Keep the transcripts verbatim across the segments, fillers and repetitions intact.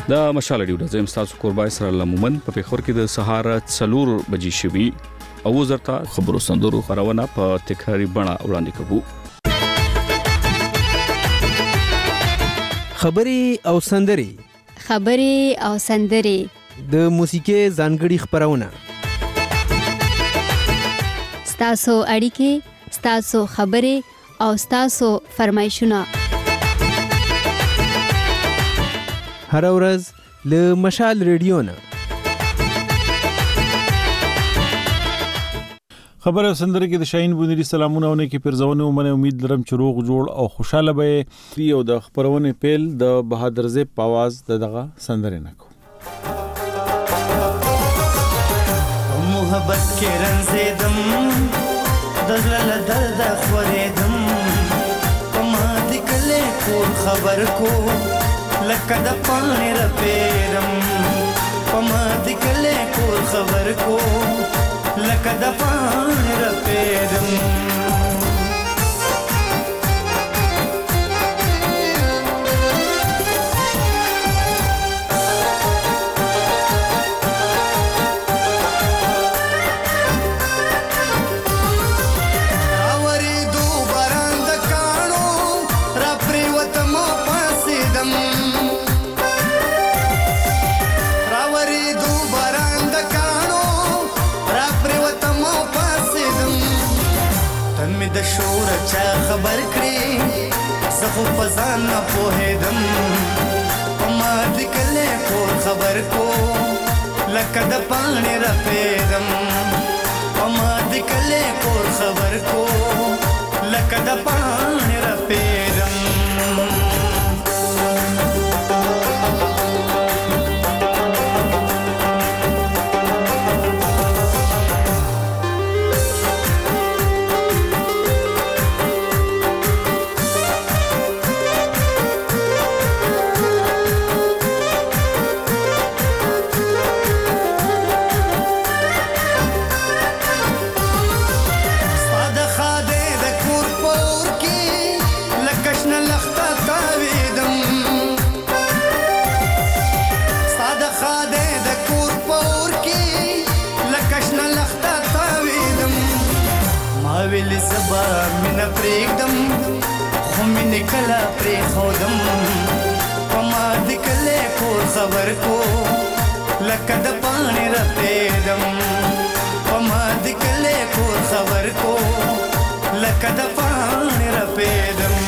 دا مشال ډیو زم تاسو قربای سره لمومن په پیښور کې د سهار څلور بجې شوي او زرتا خبرو سندرو خبرونه په تکراری بڼه وړاندې کوو. خبري او سندري خبري او سندري د موسیقي ځانګړي خبرونه ستاسو اړیکې ستاسو خبري او ستاسو فرمایشونه هر ورځ له مشال ریډیو نه خبر او سندره کې د شاهین بونری سلامونه ونه کې پرځونه ومنه امید لرم چې روغ جوړ او خوشاله به یو د خبرونه پیل د بهادر زیب په आवाज دغه سندره نکو. محبت کې رنزیدم دزل درد خوریدم پما دکله کور خبر کو لکه د پانی رپیرم پما دکله کور خبر کو لکه د پانی رپیرم د شور چا خبر کړي زخو فزان نه پوهیدم ما د کله کور خبر کو لکه د پانی رپیدم ما د کله کور خبر کو لکه د پانی رپیدم ویلی سبا مینا پریکدم خو مینه کلا پری خودم پما دکله کور خبر کو لکه د پانی رپیدم پما دکله کور خبر کو لکه د پانی رپیدم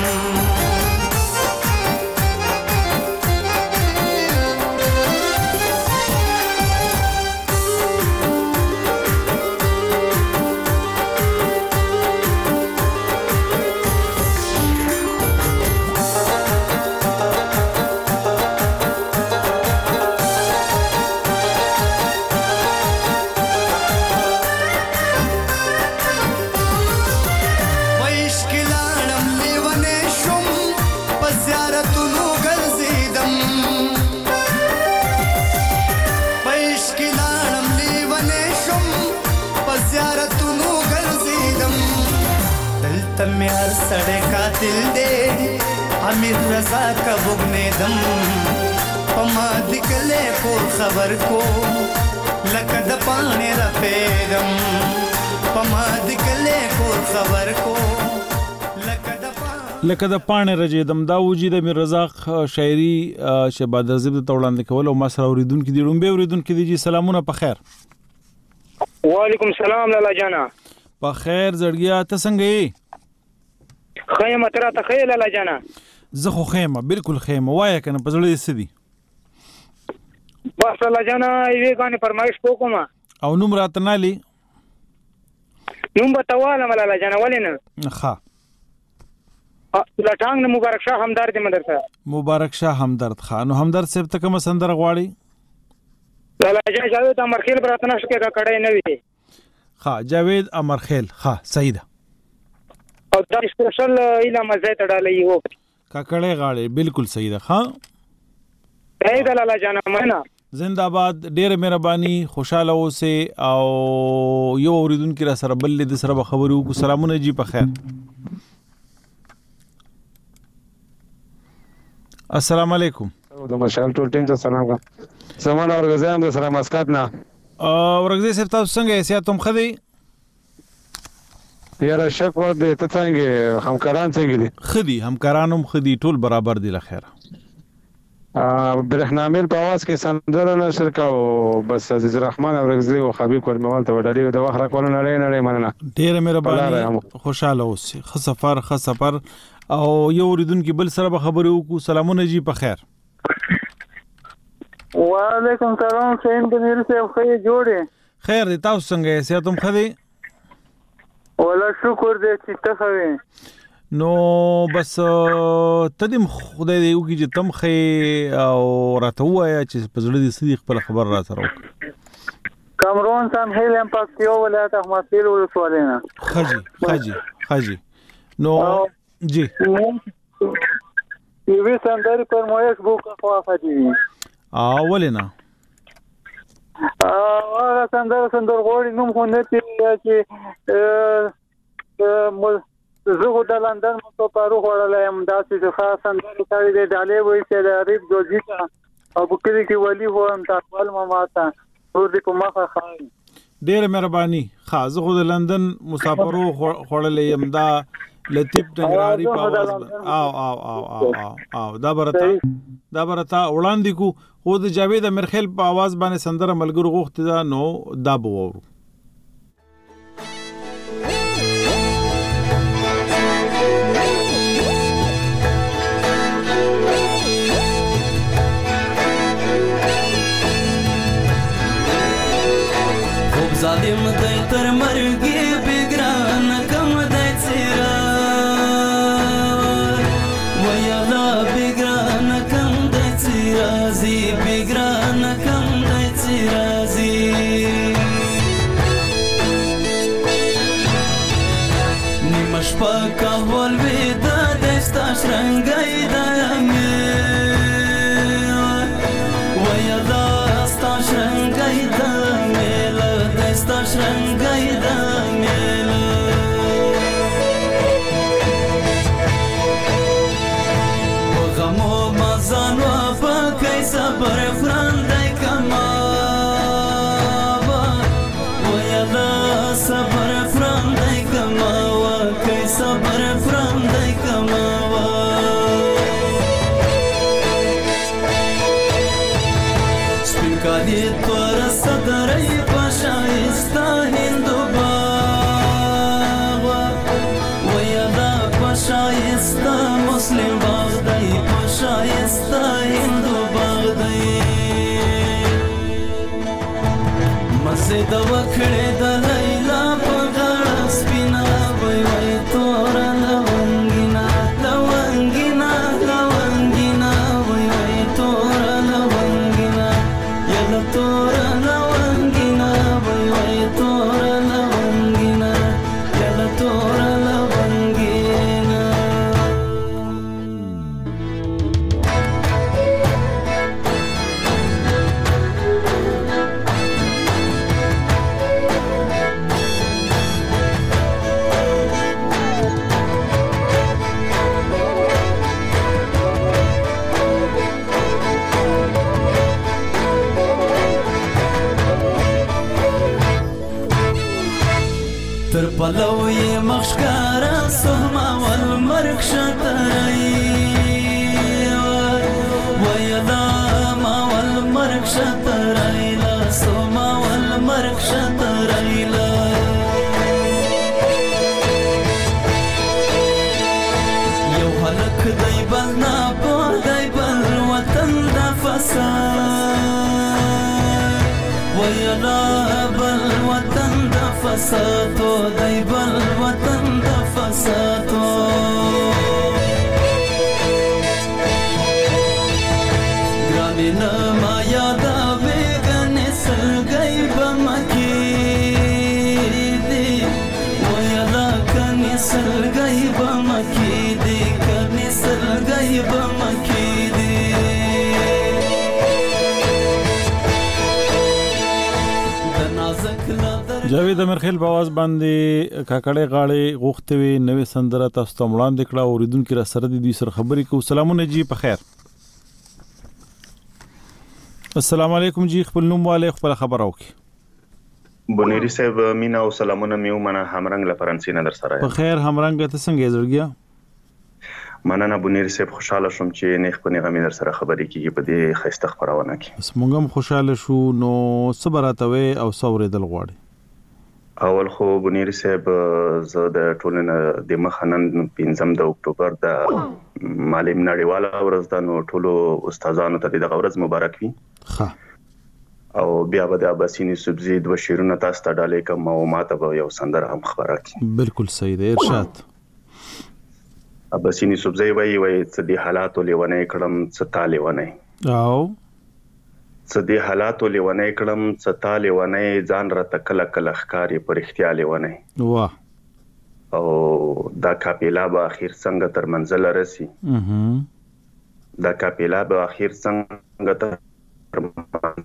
में हर सड़े कातिल दे अमीर रजा का बुगने दम पमा दिकले को खबर को लकद पाने रपेदम पमा दिकले को खबर को लकद لکه د پانه رجیدم دا وجود امیر رزاق شاعری شهباد زیب د توړاندې کول او ما سره اوریدونکو دي ډومبه اوریدونکو دي سلامونه په خیر. وعلیکم السلام لالا جانا په خیر زړګیا ته څنګه یې؟ خیمه ترا ته خیل لالا جانا زه خو خیمه بالکل خیمه وای کنه په زړه دې سدي بس لالا جانا یوه غانه فرمایش وکوم او نوم راته نالي نوم به تواله لالا جانا ولینه ښه لټانګ مبارک شاه همدرد مدرسه مبارک شاه همدرد خان همدرد صاحب ته کوم سندره غواړي لالا جانا جاوید امرخیل براتنه شکه کا کړه نه وی ښه جاوید امرخیل ښه صحیح ده او دا سپیشل اله مزه ته ډالې وو ککړې غاړې بالکل صحیح ده ها اې د لالا جانا منا زنده‌باد ډېر مهرباني خوشاله اوسه او یو اوریدونکو را سره بل د سره خبرو کو سلامونه جی په خیر السلام علیکم د مشال ټول ټیم ته سلام کوم. سمون اورګزیان د سره مسقط نه اورګزی صاحب تاسو څنګه حیثیت هم خدي یاره شک ور دي ته څنګه همکاران څنګه دي خدي همکارانم خدي ټول برابر دي لخيره ا برهنامل په आवाज کې سندره نشر کاو بس عزیز الرحمن اورګزی او حبیب کورموال ته وډالي د وخت را کول نه لري مننه ډیر مهرباني خوشاله اوسئ خ سفر خ سفر او یو ریدونکو بل سره به خبرې وکړو سلامونه جی په خیر وعلیکم سلام شاهین بنیر صاحب خیر جوړه خیر دي تاسو څنګه حیثیت هم خدي ولا شکر دې چې ته خوي نو بس تدیم خدای دې وکړي چې تم خې او راته وایا چې په زړه دې سړي خپل خبر را سره وکړي کامرون سم هیلم پاکستان ولایت احمد پیر ولسوالینا خجی خجی خجی نو جی یوه سندري پر مویش بوکا خوافه دي اولینا هغه سندر سندر غوړي نوم خو نه چې زه د لندن مو پارو وړلم دا چې خاص سندري تاړي د ډالې وې چې د ریب دوجیتا او بکری کې ولی هو هم تاسو ما ماته ور دي په مخه خای ډېر مهرباني خاص خو د لندن مسافرو وړلې يم دا لطیف ټنګراری پاواز او او او او او دا برتا دا برتا وړاندې کو خو د جاوید امرخیل په आवाज باندې سندره ملګرو غوښته دا نو دا بوورو ظالم دای تر مرګي بګران کم دای سیرا ویلا بګران کم دای سیرا زی بګران کم دای سیرا زی نیمش پاکا ول ودا دستا شرنګای دایمه ویلا ستا شرنګای دایمه sta shrangai da mela o gamo mazano pa kai sabar frandai kama wa ya da sabar frandai kama wa kai sabar frandai kama wa spikali tora sadarai شایسته هندو باغ ویا دا شایسته مسلم باغ دی شایسته هندو باغ دی مسجد وکړه د لیلا په غاړه سپینا وای وای تور لونګینا لونګینا لونګینا وای وای تور لونګینا یلا تور پلوی مخشکارا سهما والمرک شترئی ویدا ما والمرک شترئی لا سهما والمرک شترئی لا یو حلق دی بلنا پو دی بل وطن دا فساد ویدا بل وطن دا فسادو دی بل وطن دا فسادو گرانی نما یادا بیگن سلگئی بمکی دی ویلا کنی سلگئی بمکی دی کنی سلگئی بمکی دی جاوید امرخیل په आवाज باندې کاکړې غاړې غوښته وي نوې سندره تاسو ته وړاندې کړه اوریدونکو را سره د دې سره خبرې کوو سلامونه جی په خیر السلام علیکم جی خپل نوم والے خپل خبر او کی بنيري صاحب مینا او سلامونه میو منه همرنګ له فرانسې نه در سره په خیر همرنګ ته څنګه زړګیا مننه بنيري صاحب خوشاله شوم چې نه خپل غمی در سره خبرې کیږي په دې خسته خبرونه کې بس مونږ هم خوشاله شو نو صبراتوي او صبر دل غواړي اول خو بنيري صاحب زه د ټولنه د مخنن پنځم د اکتوبر د معلم نړیواله ورځ د نو ټولو استادانو ته د ورځ مبارک وي ښه او بیا به د اباسینی سبزی د شیرونه تاسو ته ډالې کوم او ماته به یو سندره هم خبره کی بالکل صحیح دی ارشاد اباسینی سبزی وای وای څه دی حالاتو لیونه کړم څه تا لیونه او څه دی حالاتو لیونه کړم څه تا لیونه ځان را تکل کل ښکاری پر اختیار لیونه واه او دا کاپیلا به اخر څنګه تر منزل رسی اها دا کاپیلا به اخر څنګه تر منزل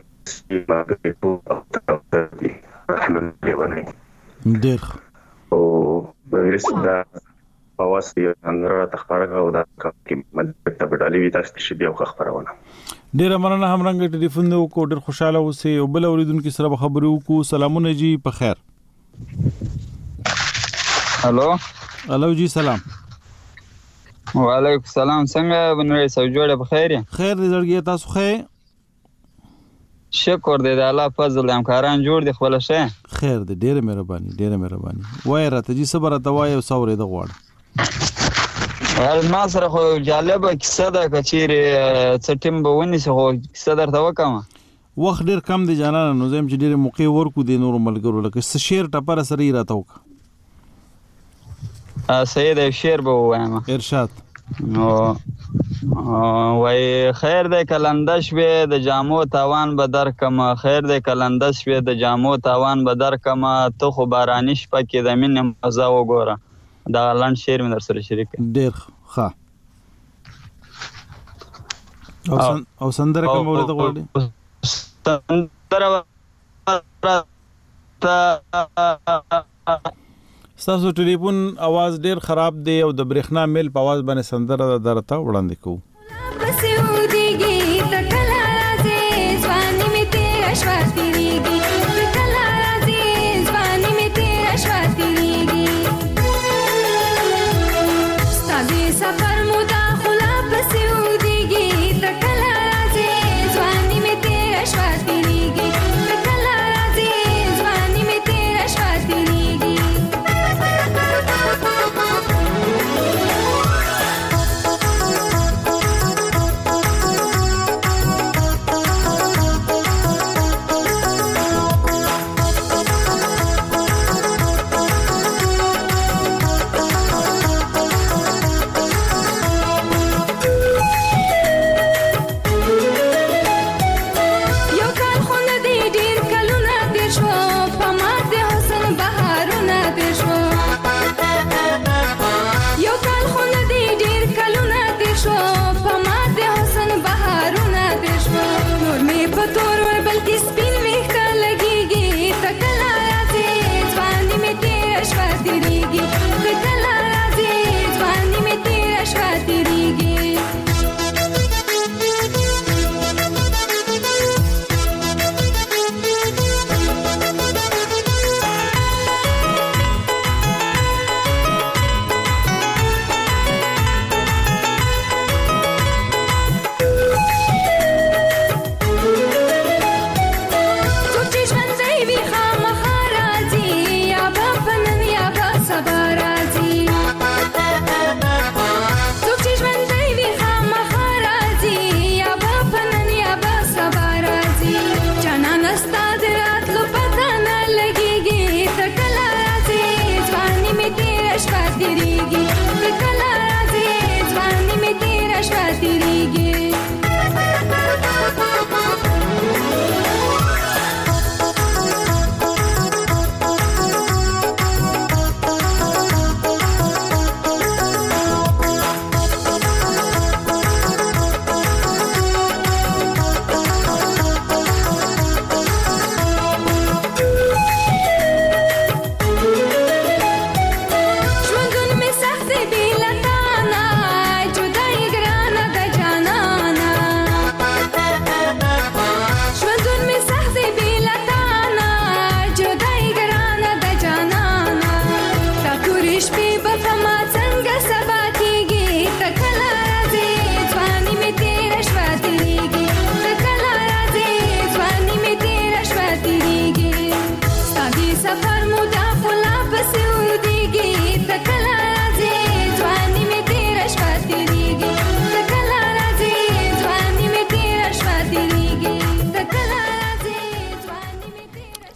ډېر او ورسره پاواسي اندره تخبرګه او دا کې مدته بدالي وي تاسو چې بیا خبرونه ډېر مننه هم رنګ ټلیفون نو کو ډېر خوشاله اوسئ او بل اوریدونکو سره خبرو کو سلامونه جی په خیر الو الو جی سلام وعلیکم السلام څنګه بنوي سو جوړه په خیر خیر دې زړګي تاسو خیر شکر دې د الله فضل همکاران جوړ دي خپل شه خیر دې ډېر مهرباني ډېر مهرباني وای راته جی صبر ته وای او صبر دې غواړم ول ما سره خو جالبه کیسه ده کچېره څټم به ونی سه خو کیسه درته وکم وخت ډېر کم دی جانانه نو زم چې ډېر موقع ورکو دي نور ملګرو لکه څه شعر ټپره سره یې راته وک ا سید شعر به وایم ارشاد نو وای خیر دې کلندش به د جامو تاوان به در کما خیر دې کلندش به د جامو تاوان به در کما ته خو بارانی شپه کې د مين مزه وګوره دا لاند شعر مې در سره شریک ډېر ښه او او سندره کوم ولته غوړي سندره ستاسو ټلیفون आवाज ډیر خراب دی او د برېښنا میل په आवाज باندې سندره درته وړاندې کوو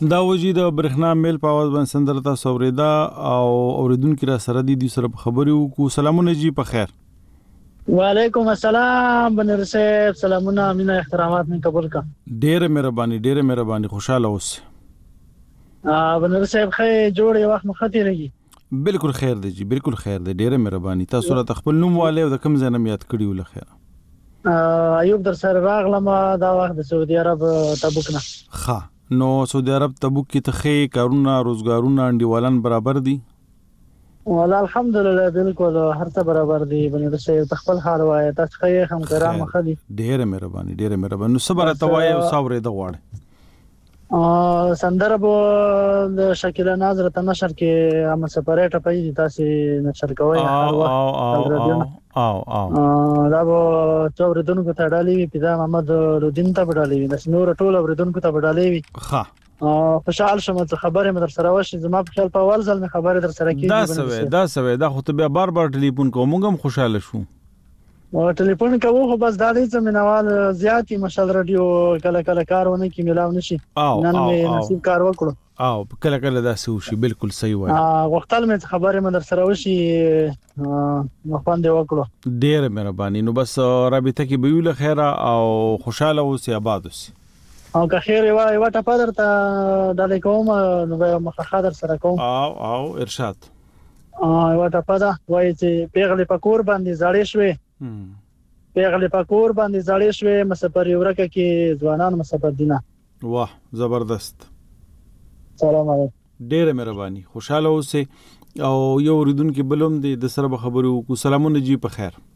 دا وجې د برېښنا میل په اواز باندې سندره تاسو اورېده او اورېدونکي را سره دي دوی سره په خبرې وکړو. سلامونه جی په خیر. وعلیکم السلام بنیر صاحب، سلامونه مینه احترامات من قبول کا. ډېره مهرباني ډېره مهرباني خوشاله اوسئ. بنیر صاحب خې جوړ یو وخت مخاطی رہی. بالکل خیر دی جی، بالکل خیر دی، ډېره مهرباني. تاسو را خپل نوم والے او د کوم ځای نه یاد کړی ول خیر. ایوب در سره راغلم دا وخت د سعودي عرب تبوک نه. ها نو سعودي عرب تبوک کې ته کارونه روزګارونه انډیوالان برابر دي؟ والله الحمدلله بالکل هر څه برابر دي. بنیر صاحب خپل حال وایي تاسو خې هم کرام مخدي. ډېره مهرباني ډېره مهرباني. نو صبر ته وایي او صبر د غواړي. ا سندره به د شکیلا ناز رته نشر کې هم سپریټ پېږي تاسو نشر کوي هر وخت او او دا به څوردونکو ته ډالي پیدا محمد رودین ته ډالي د نور ټول اوردونکو ته ډالي. ها خوشحال شوم چې خبره مې در سره وشي. زما په خیال په اول ځل مې خبره در سره کیږي. دا سوي دا سوي دا خو ته بیا بار بار ټلیفون کوم موږ هم خوشاله شو. او ټلیفون کوو خو بس دا دې چې منوال زیاتی مشال رادیو کله کله کارونه کې ملاو نشي. نن مې نصیب کار وکړو. او کله کله دا سو شي. بالکل صحیح وایي. ا وختل مې خبره مې در سره وشي نو خوند وکړو. ډېر مهرباني. نو بس رابطه کې به ویل خیر او خوشاله اوسې آباد اوسې. او که خیر وای وټه پدر ته د کوم نو به مخه در سره کوم. او او ارشاد. ا وټه پدا وای چې پیغلې پکور باندې زړې شوې. پیغلې پکور باندې زړې شوې مسافر یورکه کې ځوانان مسافر دینه. واه زبردست. سلام علیکم. ډېر مهرباني خوشاله اوسې او یو ریدونکو بلوم دي د سره خبرو کو. سلامونه جی په خیر.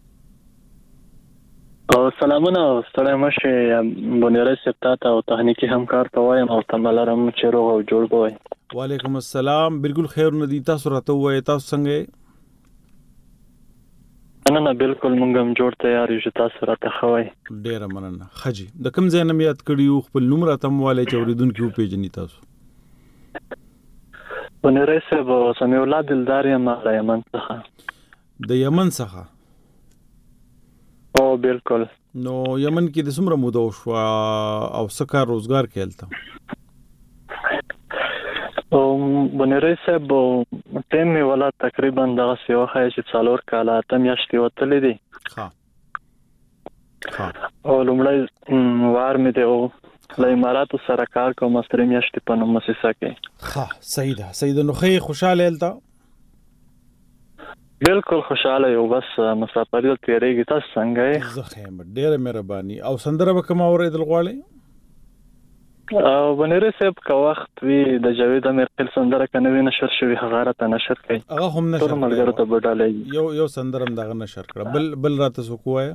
او سلامونه ستړی مشه بنیر صاحب ته او تخنیکی همکار ته وایم او تملرم چې روغ او جوړ بوي. وعلیکم السلام. بالکل خیر ندی. تاسو راته وای تاسو څنګه؟ نه نه بالکل مونږ هم جوړ تیار یو چې تاسو راته خوای. ډېر مننه. خجی د کوم ځای نه یاد کړیو خپل نوم راته مواله چې اوریدونکو پیژنې تاسو؟ بنیر صاحب سمي الله دلدار یم د یمن څخه. د یمن څخه؟ او بالکل. نو یمن کې د څومره موده شو او څه کار روزګار کېلته؟ او بنیر صاحب ټیم می ولا تقریبا دغه سی وخه چې څلور کاله ته میاشتې وتلې دي. ها ها او لومړی وار می دی او د اماراتو سره کار کوم سره میاشتې په موسسه کې. ها صحیح ده صحیح ده. نو خې خوشاله الته؟ بالکل خوشاله یو بس مسافر یو تیریږي. تاسو څنګه یې؟ زه خیم ډېر مهرباني. او سندره به کوم اورېدل غواړئ؟ او بنیر صاحب کا وخت وی د جاوید امیر خپل سندره کنه وی نشر شوی هغه راته نشر کړي. هغه هم نشر کړي. ملګرو ته بدلې یو یو سندرم دغه نشر کړه. بل بل راته سو کوه.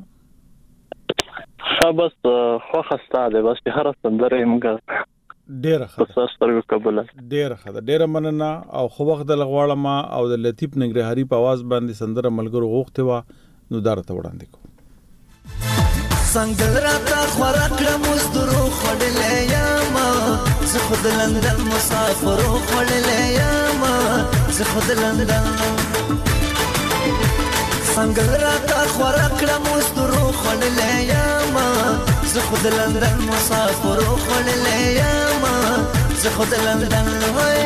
بس خو خسته ده بس هر سندره موږ ډیر ښه تاسو سترګو قبول. ډیر ښه ډیر مننه. او خو وخت د لغواړم او د لطیف نګرهاري په आवाज باندې سندره ملګرو غوښته و نو دارته وړاندې کو. څنګه راته خورا کړم مزدورو خړلې یما زه خود لندن مسافرو خړلې یما زه خود لندن. څنګه راته خورا کړم مزدورو خړلې یما زه خود لندن مسافرو خړلې یما زه خود لندن.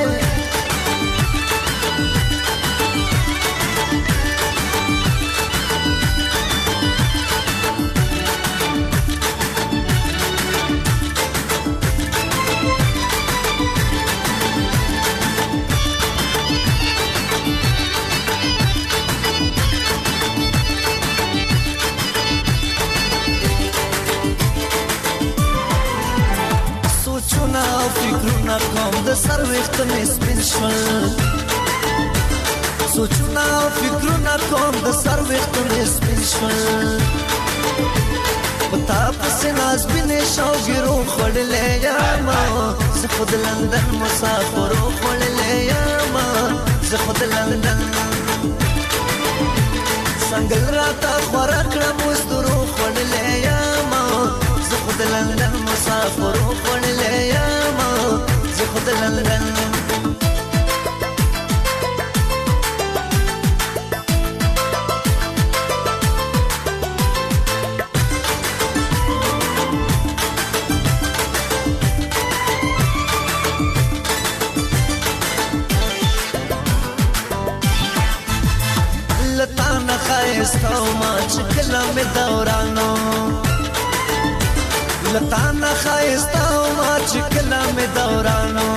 فکرونه کوم د سر وخت مې سپین شول. سوچونه فکرونه کوم د سر وخت مې سپین شول. پتا پسې ناز بینې شوګیرو خړلې یما زه خود لندن مسافرو خړلې یما زه خود لندن. څنګه راته خورا کړم مزدورو خړلې یما زه خود لندن مسافرو خړلې یما زه خود لندن. خایستا او ما چې کله مې دورانو لتانا خایستا او ما چې کله مې دورانو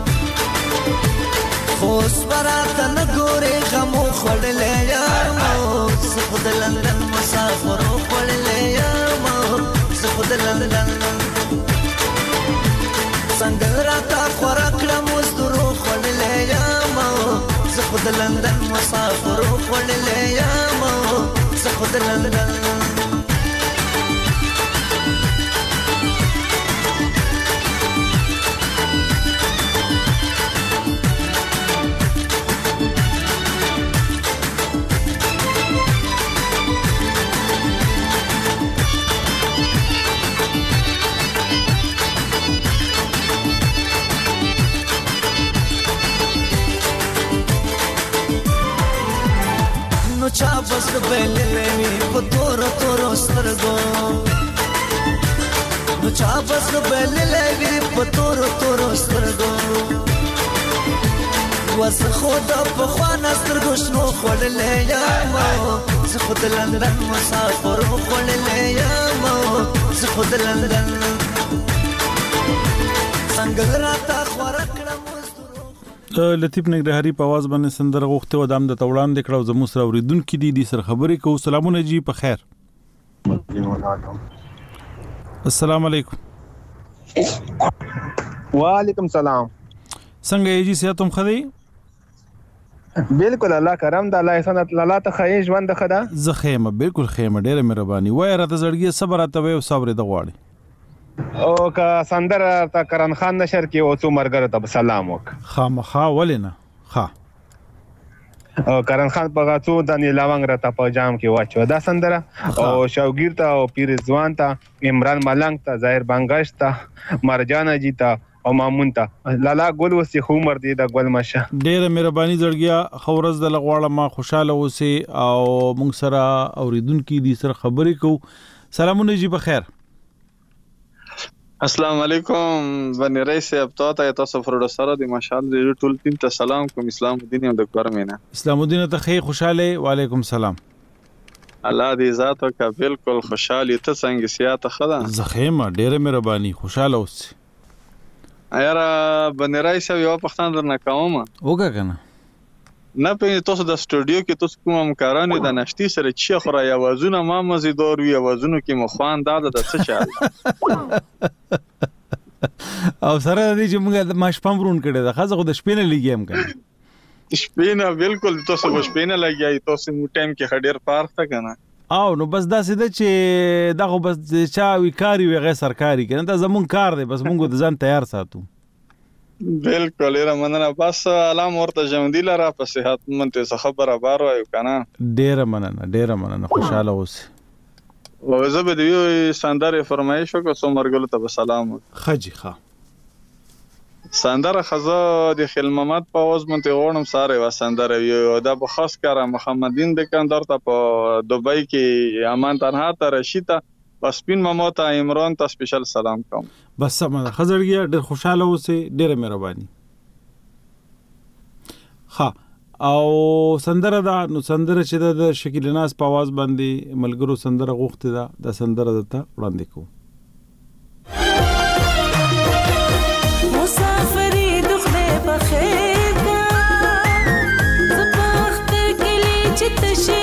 خوس براته نه ګورې غمو خوړلې یمو زه خو د لندن مسافرو خوړلې یمو زه خو د لندن څنګه راته خوره کړم اوس درو خوړلې یمو زه خو د لندن مسافرو خوړلې یمو زه خو د لندن چا بس بللې وي په تور تور سترګو نو چا بس بللې وي په تور تور سترګو وس خود په خوانه سترګو شنو خړلې یمو زه خود لندن مسافر خړلې یمو زه خود لندن څنګه راته خورا کړم لطیف نګرهاري په आवाज باندې سندره غوښته و دام د توړان د کړو زموږ سره اوریدونکو دي دي سره خبرې کوو سلامونه جی په خیر السلام علیکم وعلیکم سلام څنګه یې جی سیاتم خدي بالکل الله کرم د الله احسان الله ته خیر ژوند خدا زه خیمه بالکل خیمه ډیره مهرباني وای راته زړګي صبر اته او صبر د غواړي او کا سندر تا کرن خان نشر کې او څو مرګره ته سلام وک خامخا ولنه ها او کرن خان په غاڅو د نیلاونګ را ته په جام کې واچو دا سندر او شوګیر ته او پیر ځوان ته عمران ملنګ ته ظاهر بنگش ته مرجان جی ته او مامون ته لالا ګل وسی عمر دی د ګل مشه ډیره مهرباني زړګیا خورز د لغواړه ما خوشاله اوسه او مونږ سره اوریدونکو دي سره خبرې کو سلامونه جی په خیر السلام علیکم بنی رئیس صاحب ته تاسو پروډوسر دی ماشاءالله د ټول ټیم ته سلام کوم اسلام الدین او د کورمینه اسلام الدین ته خیر خوشاله وعلیکم سلام الله دې ذات او کا بالکل خوشاله ته څنګه سیاته خدا زخیمه ډیره مهرباني خوشاله اوسه ایرا بنی رئیس یو پښتون درنه کوم وګه کنه نه په تاسو د سټوډیو کې تاسو کوم مکارانه د نشتی سره چی خورا یوازونه ما مزیدور وی یوازونه کې مخوان داده د څه چال او سره دې چې موږ د ماش پمرون کړي د خزه خو د شپینه لګیم کنه شپینه بالکل تاسو په شپینه لګیای تاسو مو ټایم کې خډیر پارک تا کنه او نو بس دا سده چې دغه بس چا وی کاری وی غیر سرکاري کنه دا زمون کار دی بس موږ د ځان تیار ساتو بالکل را مننه بس علام ورته ژوندۍ لره په صحت منته خبره بار وایو کنه ډیره مننه ډیره مننه خوشاله اوسه او زه به دیو سندره فرمایش کو سومرګل ته سلام خجی ښه سندره خزا د خیل محمد په आवाज منته غوړم ساره و سندره یو دا په خاص کار محمدین د کندر ته په دوبۍ کې امان تنها ته رشیدا بس پین ماما ته عمران ته سپیشل سلام کوم بس سم خزرګیا ډېر خوشاله اوسه ډېر مهرباني ها او سندره دا نو سندره چې د شکیل ناز په आवाज باندې ملګرو سندره غوښته دا د سندره دته وړاندې کو مسافری دخله بخیر کا زبخت کلی چتشی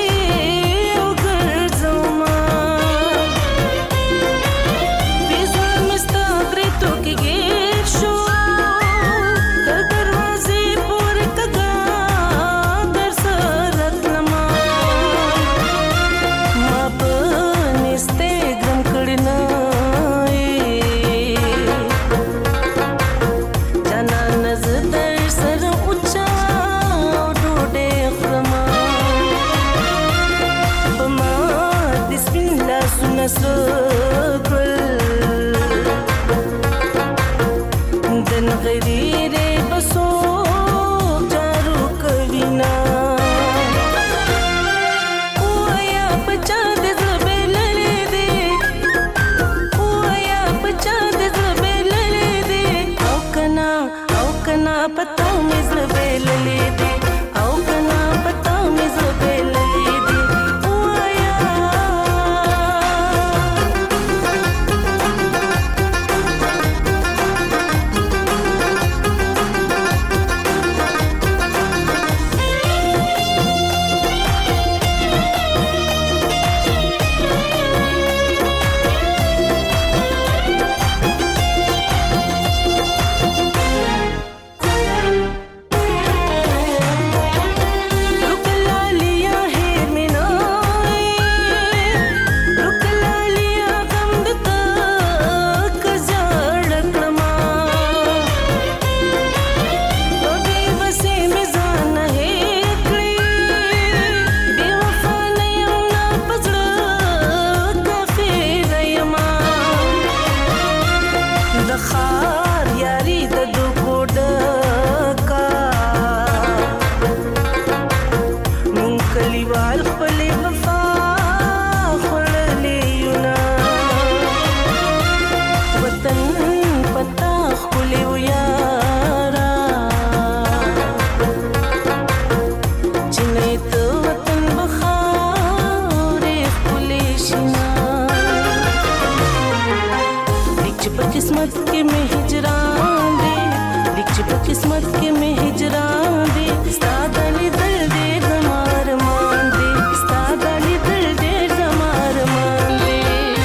قسمت کې مې هجران دی ستا د لیدل ډېر زما ارمان دی ستا د لیدل ډېر زما ارمان دی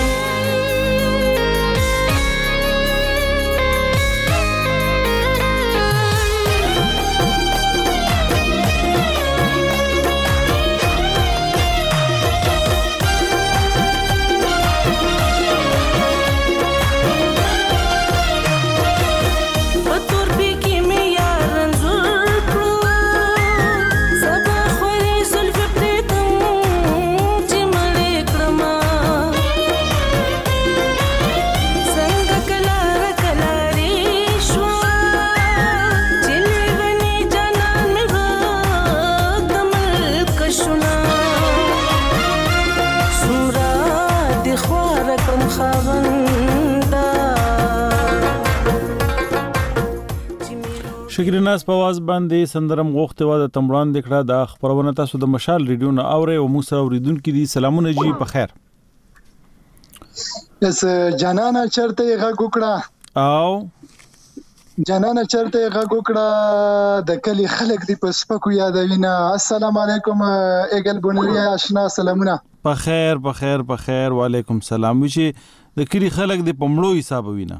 شکریناس په आवाज باندې سندرم غوښته و د تمران د کړه د خبرونه تاسو د مشال ریډیو نه اوري او موږ سره اوریدونکو دي سلامونه جی په خیر اس جانانا چرته غږ وکړه او جانانا چرته غږ وکړه د کلی خلک دی په سپکو یادوینه السلام علیکم اګل بونری آشنا سلامونه په خیر په خیر په خیر وعلیکم سلام وشي د کلی خلک دی په مړو حساب وینه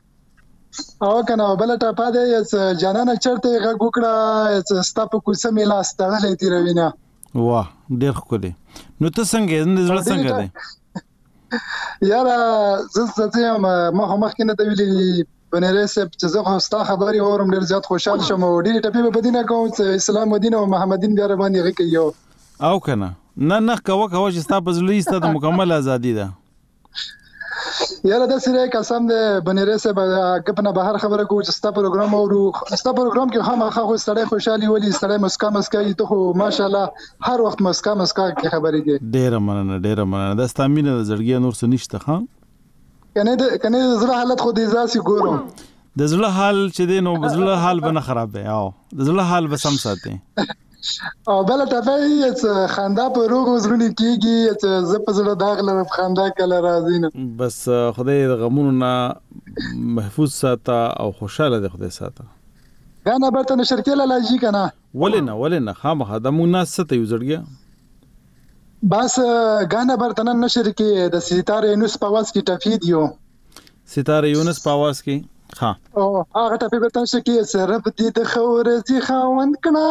او کنه بل ټاپا دی جانانا چرته غږ وکړه ستا په کوڅه میلا ستړلې تیروینه واه ډېر خو دی نو ته څنګه نه زړه څنګه دی یاره زه زه ما هم مخکې ته ویلي بنره سپ چې زه خو ستا خبري اورم ډېر زیات خوشاله شوم او ډېر ټپې په دینه کوم چې اسلام مدینه او محمدین بیا باندې غږی یو او کنه نه نه کوه کوه چې ستا په زړه ایسته د مکمل ازادي ده یاره د سره قسم ده بنره سپ کپنه بهر خبره کو چې ستا پروګرام او ستا پروګرام کې خامخا خو ستړی خوشحالي ولي ستړی مسکا مسکا ته خو ماشاءالله هر وخت مسکا مسکا کې خبرې دي ډېر مننه ډېر مننه د ستامینه د زړګي نور څه نشته خان کنه د کنه د زړه حالت خو دې ځاسي ګورم د زړه حال چې دی نو زړه حال به نه خراب دی او د زړه حال به سم ساتي او بل ټپه یې خندا په روغ وزرونه کیږي چې ز په زړه داغ لرم خندا کله راځي نه بس خدای د غمونو نه محفوظ ساته او خوشاله دی خدای ساته غانا برته نشر کله لاجی کنه ولنه ولنه خامخه د مناسبت یو زړګي بس غانا برته نشر کې د ستاره یونس په واس کې ټفید یو ستاره یونس په واس کې ها او هغه ټپه برته کې سره په دې د خورزي خاوند کنا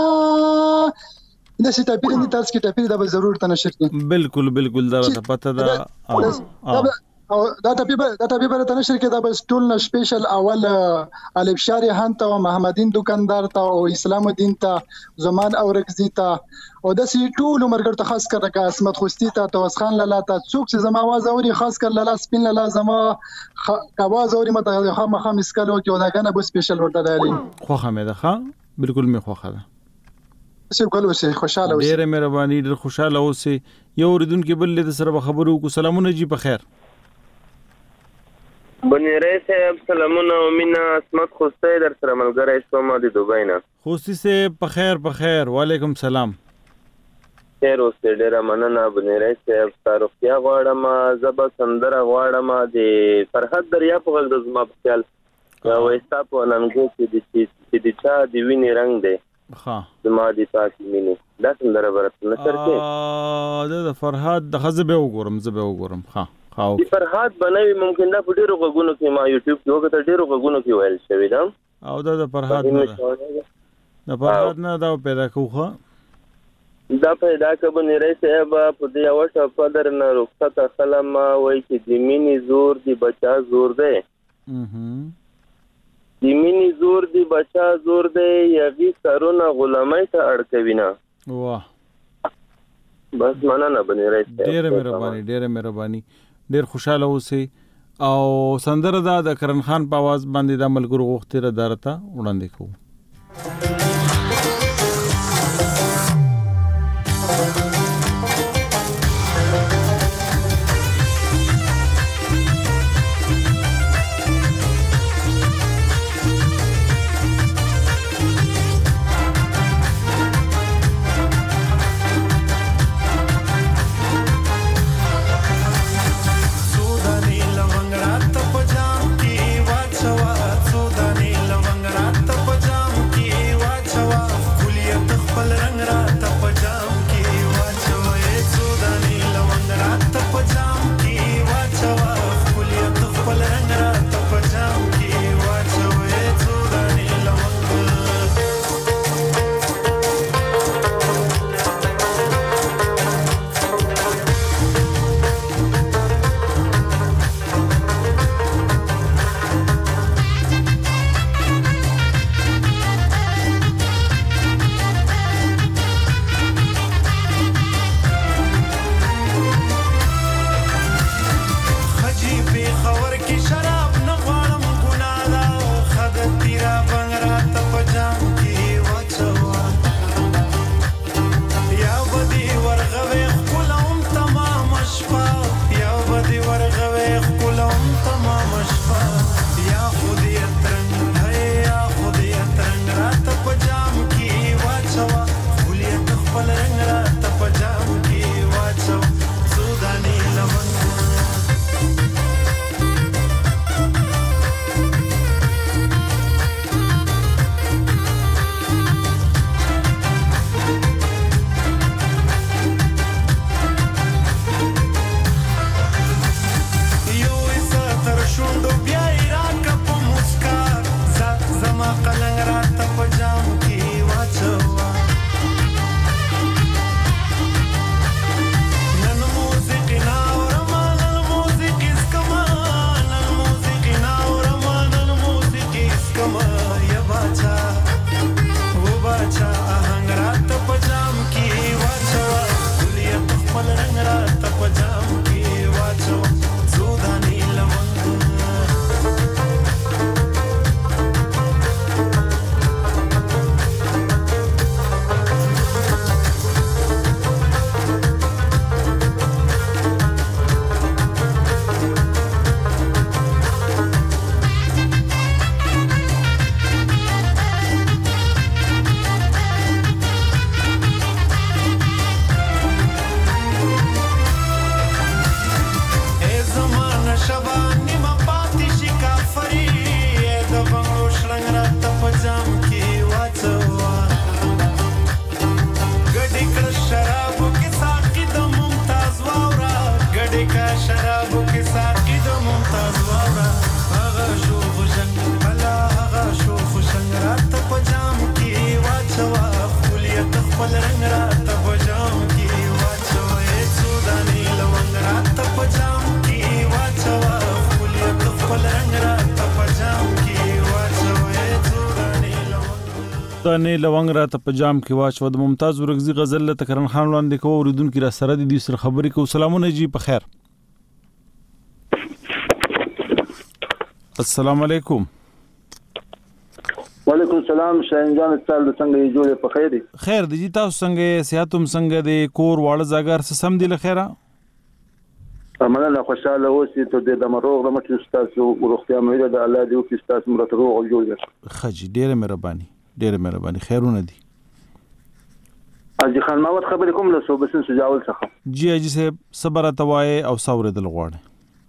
د ستاره په دې تاسو کې ټپه دا به ضرور تنشر کې بالکل بالکل دا پته دا او دا ټپه دا ټپه برته نشر کې دا بس ټول نه سپیشل اول الف شاری هانت او محمدین دکاندار ته او اسلام الدین ته زمان او رکزی ته او د سی ټول مرګ ته خاص کر کا اسمت خوستی ته توس خان لاله ته څوک چې زما आवाज اوري خاص کر لاله سپین لاله زما आवाज اوري مته خامخا مسکلو کې ودا کنه بو سپیشل ورته دی خو حمید ښا بالکل می خوخه ده څه کول وسه خوشاله وسه ډیره مهرباني ډیر خوشاله اوسه یو ردون کې بل له سره خبرو کو سلامونه جی په خیر بنيري صاحب سلامونه او مینا اسمت خوسته در سره ملګری شوم د دوبۍ نه خوستی سے په خیر په خیر وعلیکم سلام خیر اوسه ډیره مننه بنيري صاحب تاروخیا غواړم زب سندره غواړم د فرحت دریا په غل د زما په خیال وایستا په ننګو کې د چې د چا د ویني رنگ دی ها زما د پاکي مینه دا سندره ورته نشر کې ا د فرحت د خزبه وګورم زبه وګورم ها خاو د فرحات بنوي ممکن دا په ډیرو غوګونو کې ما یوټیوب کې وګورم ډیرو غوګونو کې ویل شوی دا او دا د فرحات نه د فرحات نه دا پیدا کوخه دا پیدا کبه نری صاحب په دې اوټه په در نه رخصت خلم وای چې د مینی زور دی بچا زور دی د مینی زور دی بچا زور دی یغي سرونه غلامای ته اړکوینا واه بس مننه بنری صاحب ډیره مهرباني ډیره مهرباني ډیر خوشاله اوسئ او سندره دا د کرن خان په आवाज باندې د ملګرو غوښتي را دارته وړاندې کوو Sudani lavang rat pa jam ki دانې لونګ را ته په جام کې واچو د ممتاز ورغزي غزل له تکرن خان وړاندې کوو اوریدونکو را سره دي سره خبرې کوو. سلامونه جی په خیر. السلام علیکم. وعلیکم السلام شاهین جان استاد څنګه جوړه په خیر دي؟ خیر دي جی تاسو څنګه صحتوم څنګه دي کور واړه زاګر سم دي لخيره؟ مننه خوشاله اوسې ته د مروغ رمټ تاسو ورختیا مې د الله دی او کې تاسو مرته روغ جوړ خجی ډیره مهرباني ډیره مهرباني خیرونه دي. اجي خان ماوت خبرې کوم له صوبسن سجاول څخه جی اجي صاحب صبر توای او صبر دل غواړي.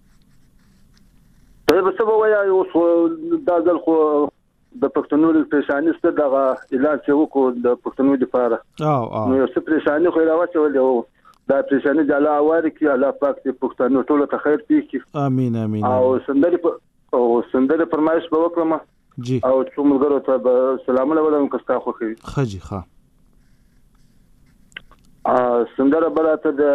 ته به څه وایي او دا ځل خو د پښتنو د پریشانیست دغه علاج وکړو د پښتنو لپاره. او او نو څه پریشانی خو راوچول او دا پریشانی د الله اواري کې الله پاک دې پښتنو ټول ته خیر پیږي. امين امين. او سندري او سندري فرمایش به وکړم جی او څو ملګرو ته سلام علیکم کستا خو کوي خجی ښه ا سندره براته د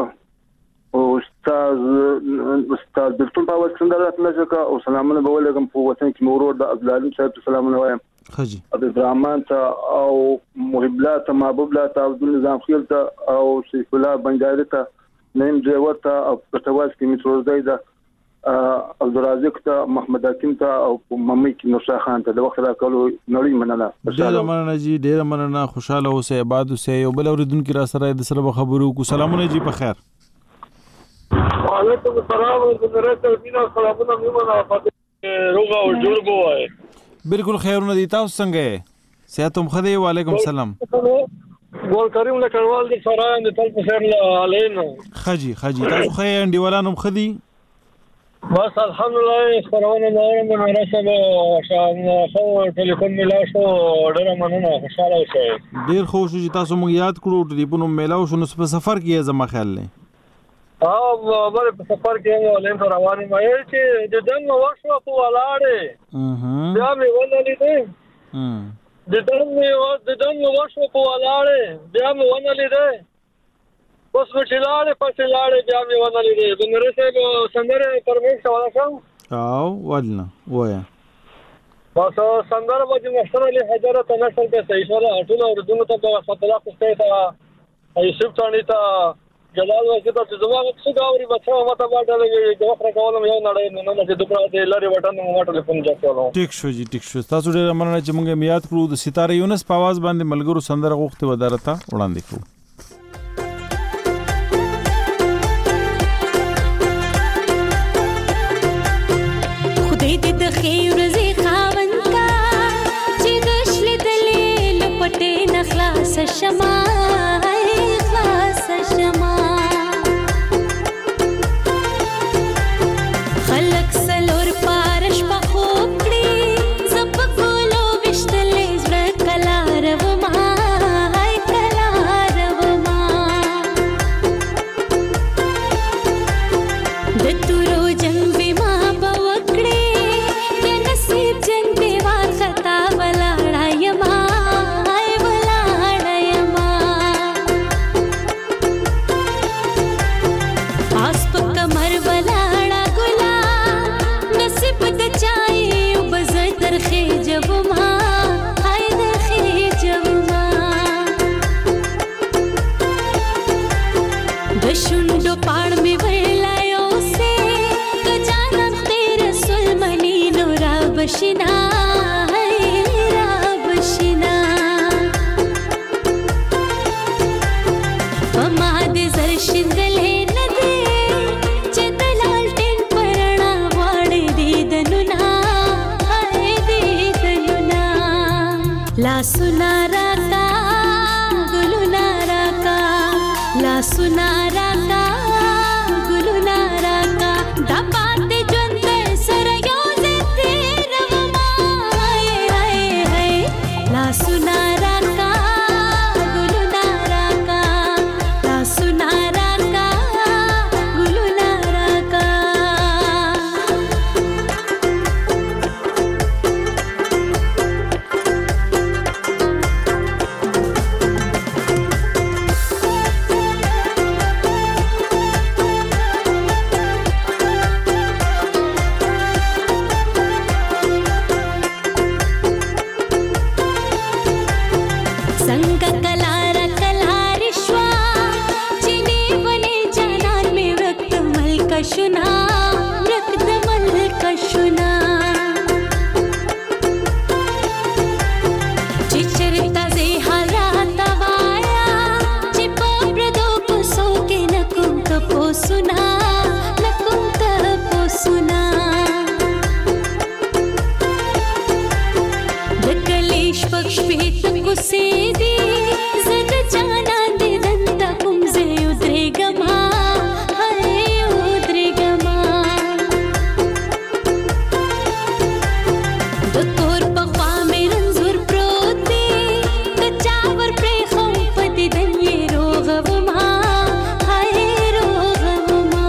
استاد استاد دلته په وخت سندره نشکا او سلامونه به ولګم په وطن کې مورور د عبدالعلیم صاحب سلامونه وایم خجی عبد الرحمن ته او محبلات محبوبلات عبد النظام خیل ته او سیف الله بنجاری ته نیم ډرایور ته او پټواز کې میتروزای ده عبدالرازق ته محمد حکیم ته او ممی کې نوشا خان ته د وخت راکولو نړۍ مننه. ډیره مننه جی ډیره مننه خوشاله اوسئ آباد اوسئ او بل اوریدونکو را سره د سره خبرو کو. سلامونه جی په خیر. وعلیکم السلام ورحمۃ اللہ سلامونه میمنه فاطمه روغه او جوړ بوای. بالکل خیرونه دي تاسو څنګه صحت هم خدای. وعلیکم السلام. ګول کریم لکړوال د فران د تل په خیر علینا خجی خجی تاسو خی انډیوالانو خدي بس الحمدلله خبرونه مورم نه رسمه شان خو ټلیفون ملا شو ډېر مننه خوشاله اوسئ. ډېر خوش چې تاسو مونږ یاد کړو ټلیفون ملاو شو نو په سفر کې زما خیال نه ها بل په سفر کې ولین رواني مې چې د دن وښو په ولاړې اها بیا مې ونه لیدې د دن مې د دن وښو په ولاړې بیا مې ونه لیدې بس مچلاړې پچلاړې بیا مې ونه لیدې بنره صاحب سندره پرمیش ولا شم او ولنا وایا بس سندره باندې مشترک له حجره ته نشل به صحیح ولا ټول اردو ته په خپل خپل ته ایسب ثاني ته جلال وځي ته زما څه گاوري بچو ماته باندې د وخت راکولم یو نړۍ نه نه چې دوپړه دې لاري وټن مو ټلیفون جوړولو. ټیک شو جی ټیک شو تاسو ډېر مننه چې مونږه میاد کړو د ستاره یونس په आवाज باندې ملګرو سندره غوښته ودارته وړاندې کړو. خیر زی خاون کا چې غشل دلې لپټې نخلاص شما خلاص شما خلق سلور پارش په خوب کړي زپ کولو وشتلې زړه کلار و ما کلار و ما د تورو جنب ما بوکړي बशिना बशिना पमाद जर शिंदले नदे चदलाल टेन परना वाड़े दे दनुना हाय दे दनुना ला सुनारा का गुलुनारा का ला सुनारा का गुलुनारा का दपाते जंते सरयो सुनारा का गुलुनारा का ला सुनारा का गुलुनारा का څنګه کلاره کلاره شوا چینه بنه جانان می ورک ملک شنا ورک د ملک شنا چې چرتا زه حالات وایا چې په پردو کو سو کې نکوم ته پوسنا نکوم ته پوسنا د کلیش پښ پیت کو سي دي زد جانا دې دنت کوم زه یو درګما هاي یو درګما د کور په خوا مې رنزور پروت دی د چاور پرې خو پدې دنې روغ وما هاي روغ وما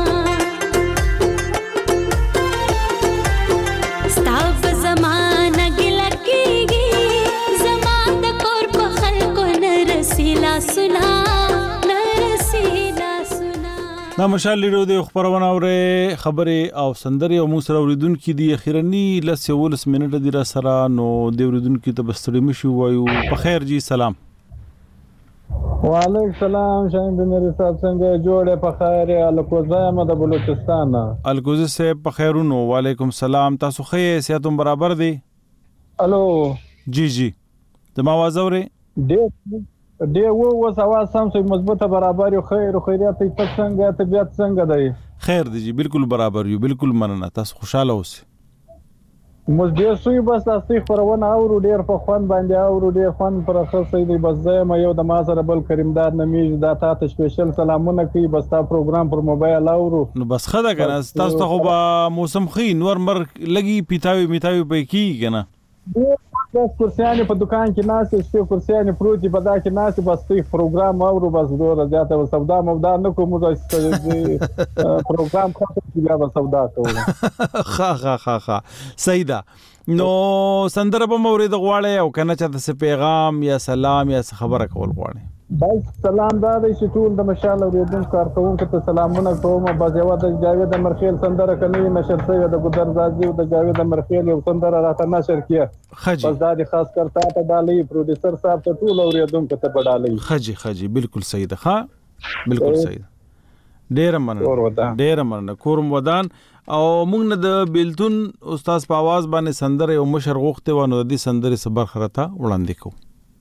ستاب زمانہ ګل کېږي زما د کور په خلکو نرسیلا سنا نرسیلا سنا دا مشال لیډو د خبرونه اوره خبره او سندري او موږ سره اوریدونکو دي اخیرنی لس ولس منټه دی را سره نو د اوریدونکو ته بستړي مشو وایو په خیر جی سلام وعلیکم السلام شاهین بنری صاحب څنګه جوړه په خیر الکوزه م د بلوچستان الکوزه سے په خیرونو وعلیکم السلام تاسو خې سیاتم برابر دی الو جی جی د ما आवाज اوري ډېر ډېر وو وس आवाज سم سي مضبوطه برابر یو خیر خیریت په څنګه طبيعت څنګه دی خیر دی جی بالکل برابر یو بالکل مننه تاسو خوشاله اوسئ مز ډېر سوی بس تاسو خبرونه اورو ډېر په خوان باندې اورو ډېر خوان پر خاصه دی بس زما یو د ما سره بل کریمدار نمیج دا تاسو سپیشل سلامونه کوي بس تا پروګرام پر موبایل اورو نو بس خدا کنه تاسو خو به موسم خي نور مر لګي پیتاوي میتاوي په کی کنه بس کرسیانې په دکان کې ناس شي کرسیانې پروتي په دا کې ناس بس تی پروګرام اورو بس ډور زیاته سودا مودا نه کوم د پروګرام خاطر بیا به سودا کوم خا خا خا خا سیدا نو سندره په مورید غواړي او کنه چې د پیغام یا سلام یا خبره کول غواړي بس سلام دا دی چې ټول د مشال اوریدونکو کارکونکو ته سلامونه کوم بس یو د جاوید مرخیل سندره کني نشر شوی د ګدر زازي او د جاوید مرخیل یو سندره راته نشر کیه بس دا د خاص کرتا ته ډالۍ پروډوسر صاحب ته ټول اوریدونکو ته ډالۍ خجي خجي بالکل صحیح ده ها بالکل صحیح ډیر مننه ډیر مننه کورم ودان او موږ نه د بیلتون استاد په आवाज باندې سندره او مشر غوخته ونه د دې سندره صبر خرته وړاندې کو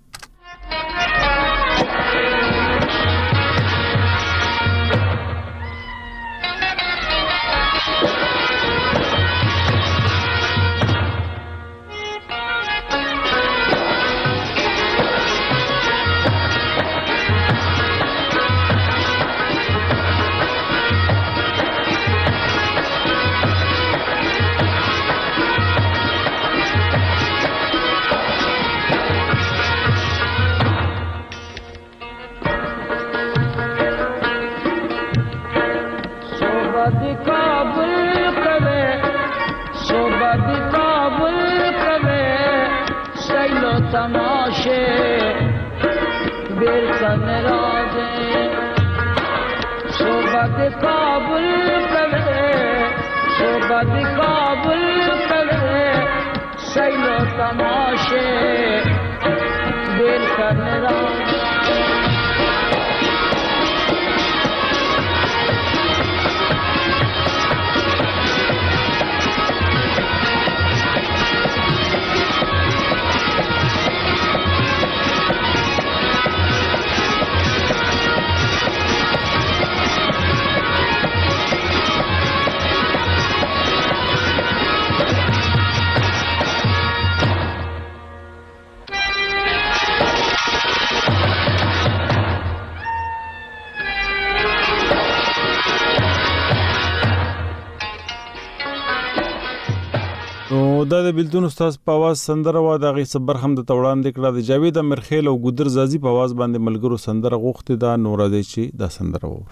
دا د بیلتون استاد په आवाज سندره وا د غي صبر هم د توړان د کړه د جاوید مرخیل او ګدر زازي په आवाज باندې ملګرو سندره غوخته دا نورازي چی دا سندره و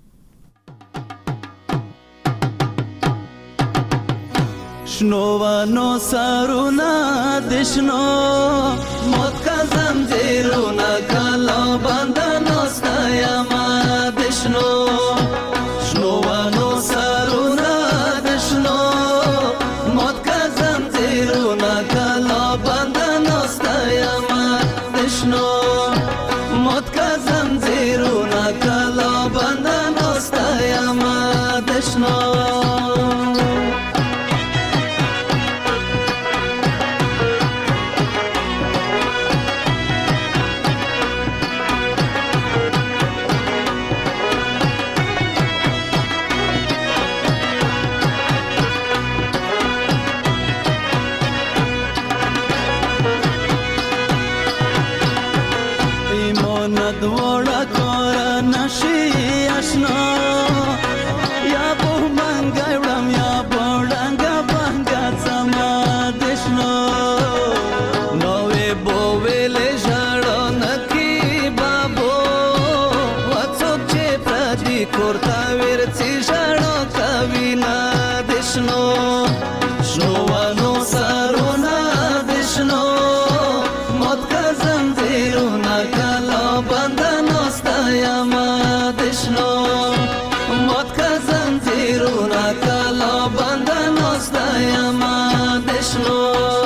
شنوانو سارونا دشنو موت کا زنجیرونا کالا باندانو ستایما دشنو شنوانو سارونا دشنو موت کا زنجیرونا کالا باندانو ستایما دشنو دشنا دوړه کور نشي آشنا یا په منګ وړم یا بوډنګ بنګ سما دشنو نوې بوویلې ژړو نکی بابو وڅو چې پردي کورتا ورڅي ژړو کوي نه دشنو شنو ونو سرونه دشنو مت کزم زیرونه کلا بندنو ستایما دشنو مت کزم زیرونه کلا بندنو ستایما دشنو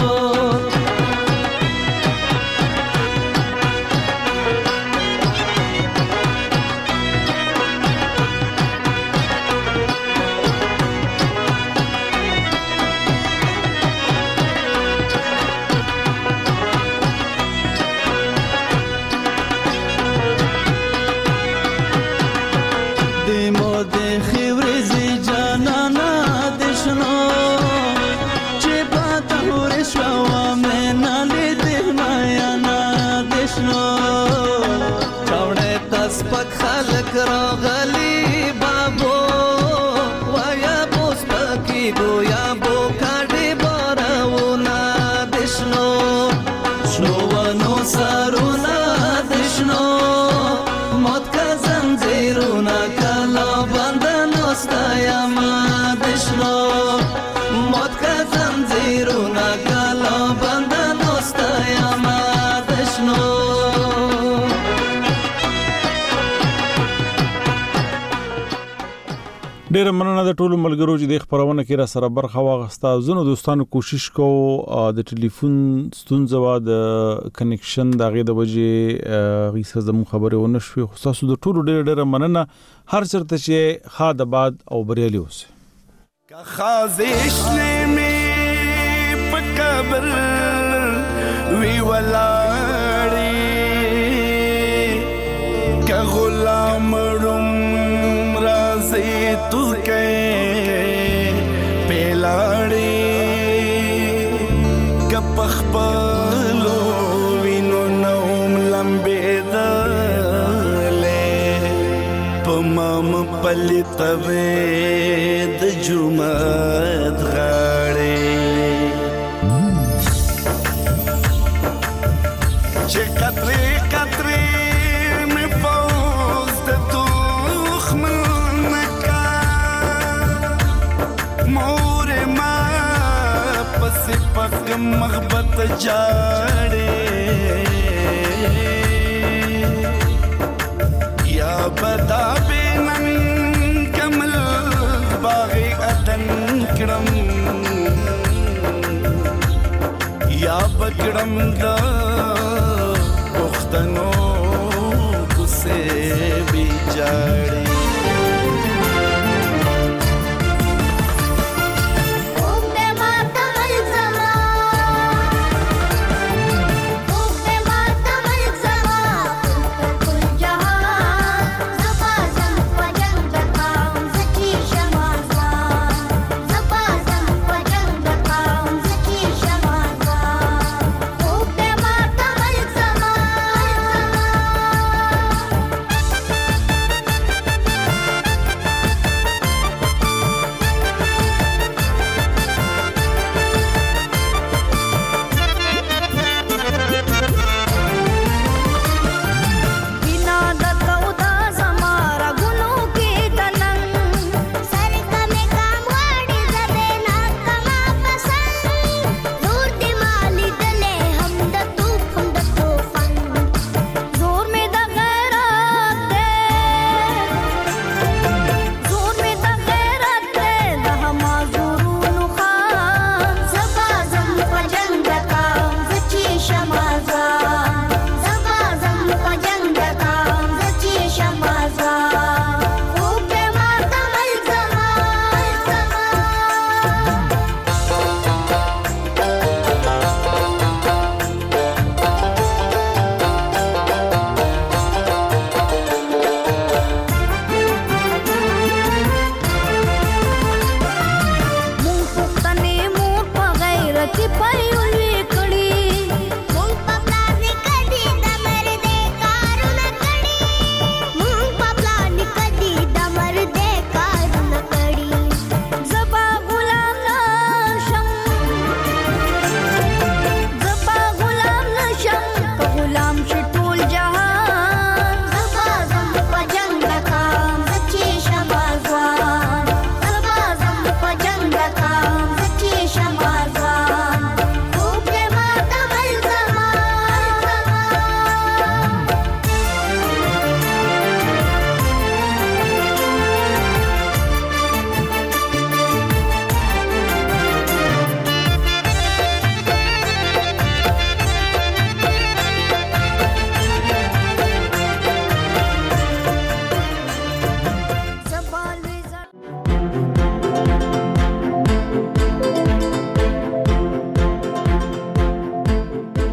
سپک خلق راغلی بابو ویا بوس پکی گویا بو کاډي بارونه دشنو شنو ونو سرونه دشنو مت کا زنجیرونه کلا بندنو ستایما دشنو مت کا زنجیرونه کلا بندنو ستایما دشنو ډیر مننه د ټولو ملګرو چې د خبرونه کې را سره برخه واغستا زونو دوستانو کوشش کو د ټلیفون ستونزه وا د کنیکشن د غي د وجې غیسه زمو خبره ونه شوي خو تاسو د ټولو ډیر ډیر مننه هر چرته چې خاد باد او بریالي اوسه کا خازش می پکبر وی ولاړی کا غلام روم رازی تو کے پیلاڑی کپخ پلو وینو نوم لمبے دلے پمام پلی طوے د جمعت غاڑی چه قطری قطری میں پوز د تخم پک محبت جاڑے یا بدا بینن کمل باغی ادن کرم یا بکرم دا پختنو کسے بھی جاڑے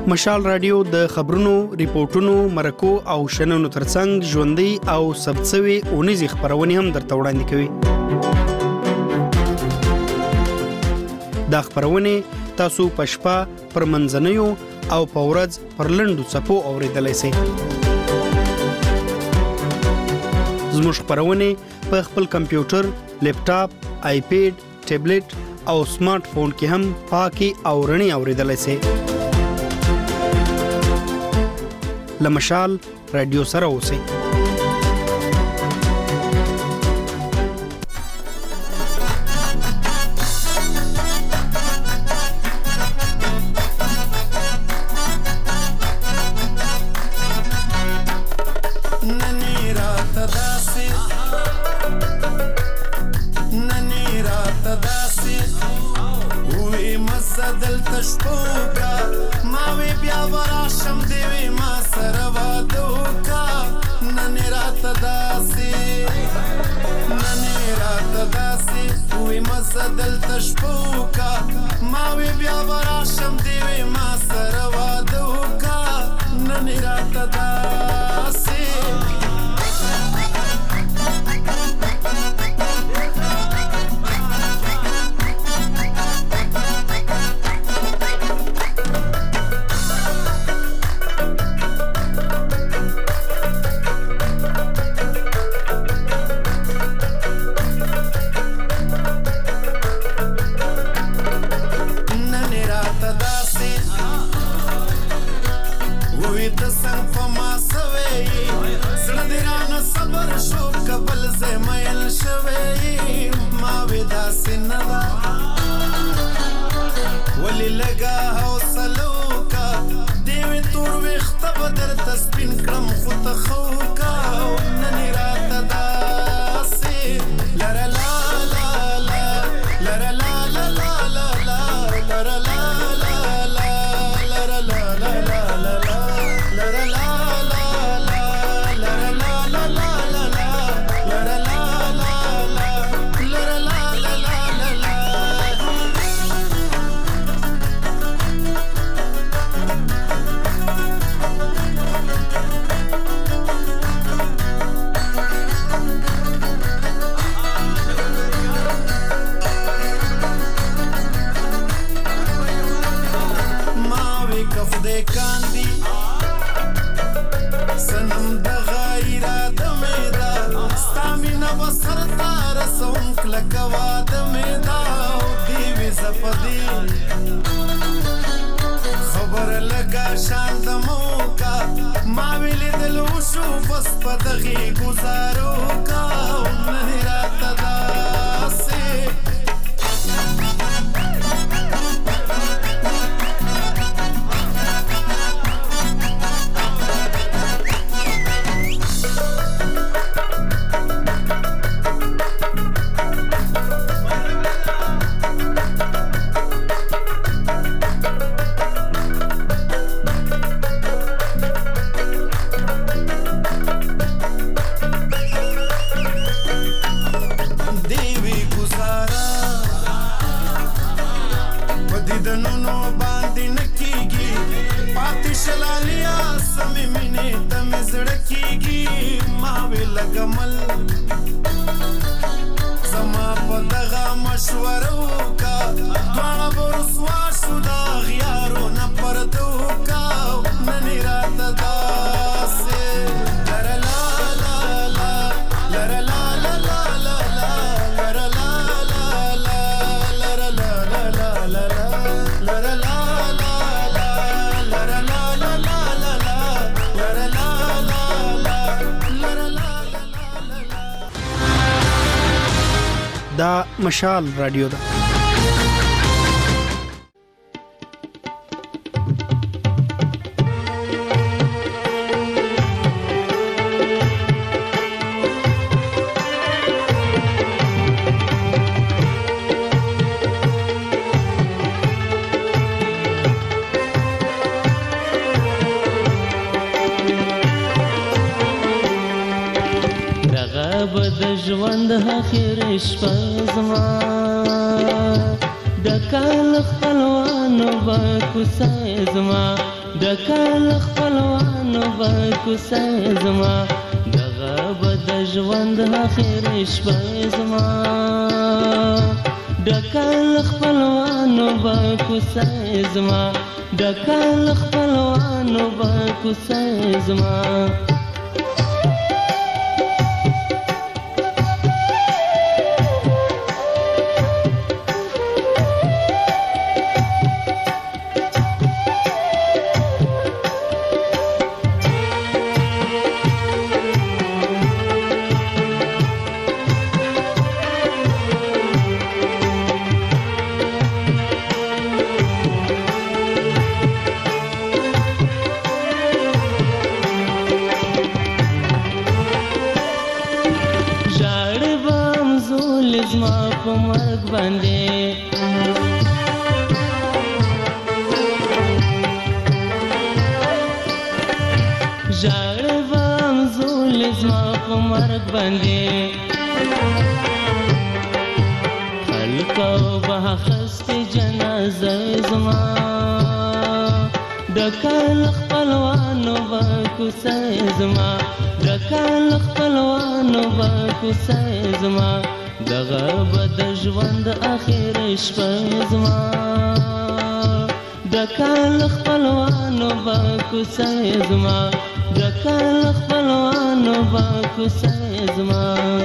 مشال رادیو د خبرونو، ریپورتونو، مرکو او شننو ترڅنګ ژوندۍ او ثبتسوي اونیزې خبرونه هم درته وړاندې کوي. دا خبرونه تاسو په شپه پر منځنیو او په ورځ پر لنډو څپو اورېدلی شئ. زموږ خبرونه په خپل کمپیوټر، لیپټاپ، آیپیډ، ټابلیټ او سمارټ فون کې هم پاکي او رڼې اورېدلی شئ. له مشال رادیو سره اوسئ. دا مشال رادیو ده. ژوند اخر شپه زما د کال خپلوانو با کوڅه زما ډکل خپلوانو به کوڅه زما دغه به د ژوند اخر شپه زما ډکل خپلوانو به کوڅه زما ډکل خپلوانو به کوڅه زما په مرګ باندې ژاړې بم زول زما په مرګ باندې خلکو به اخیستې جنازه زما ډکل خپلوانو به کوڅه زما ډکل خپلوانو به کوڅه زما دغه به د ژوند اخر شپه زما ډکل خپلوانو به کوڅه زما ډکل خپلوانو به کوڅه زما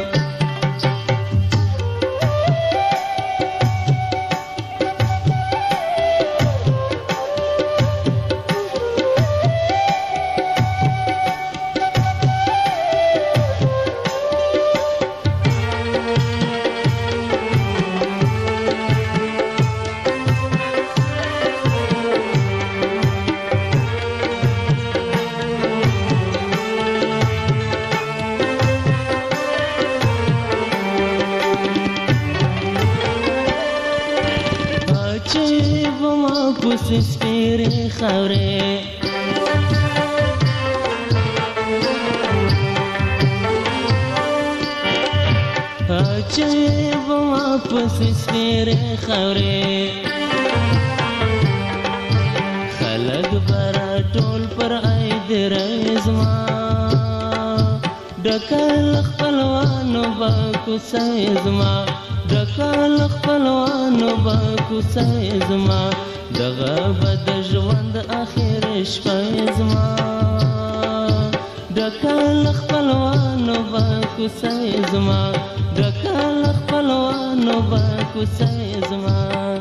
سپیرې خاورې اچې به ما پسې سپیرې خاورې خلک به راټول پر عید زما ډکل خپلوانو به کوڅه زما ډکل خپلوانو به کوڅه زما دغه به د ژوند اخر شپه زما ډکل خپلوانو به کوڅه زما ډکل خپلوانو به کوڅه زما